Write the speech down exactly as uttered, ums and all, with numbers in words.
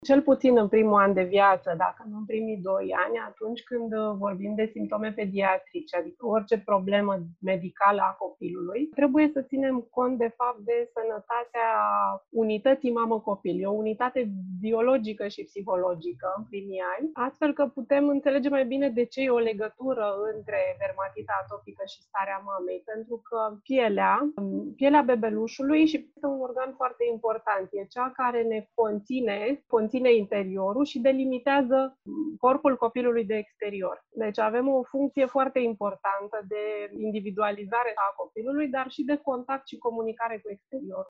Cel puțin în primul an de viață, dacă nu în primii doi ani, atunci când vorbim de simptome pediatrice, adică orice problemă medicală a copilului, trebuie să ținem cont de fapt de sănătatea unității mamă-copil. E o unitate biologică și psihologică în primii ani, astfel că putem înțelege mai bine de ce e o legătură între dermatita atopică și starea mamei, pentru că pielea, pielea bebelușului și este un organ foarte important, e cea care ne conține, conține interiorul și delimitează corpul copilului de exterior. Deci avem o funcție foarte importantă de individualizare a copilului, dar și de contact și comunicare cu exteriorul.